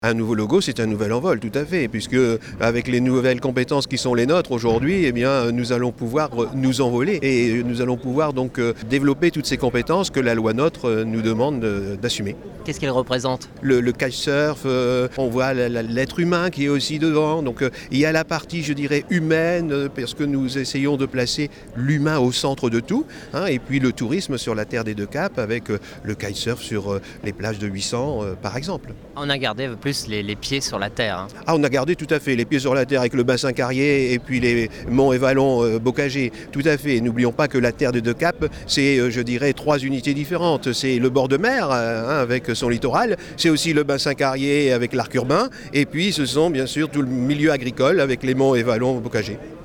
Un nouveau logo, c'est un nouvel envol, tout à fait, puisque avec les nouvelles compétences qui sont les nôtres aujourd'hui, eh bien, nous allons pouvoir nous envoler et nous allons pouvoir donc développer toutes ces compétences que la loi NOTRe nous demande d'assumer. Qu'est-ce qu'elle représente ? Le kitesurf, on voit l'être humain qui est aussi devant, donc il y a la partie, je dirais, humaine, parce que nous essayons de placer l'humain au centre de tout, et puis le tourisme sur la Terre des Deux Caps avec le kitesurf sur les plages de 800, par exemple. On a gardé plus les pieds sur la terre. Ah, on a gardé tout à fait les pieds sur la terre avec le bassin Carrier et puis les monts et vallons bocagés, tout à fait. N'oublions pas que la Terre des Deux Caps, c'est, je dirais, 3 unités différentes. C'est le bord de mer avec son littoral, c'est aussi le bassin Carrier avec l'arc urbain, et puis ce sont bien sûr tout le milieu agricole avec les monts et vallons bocagés.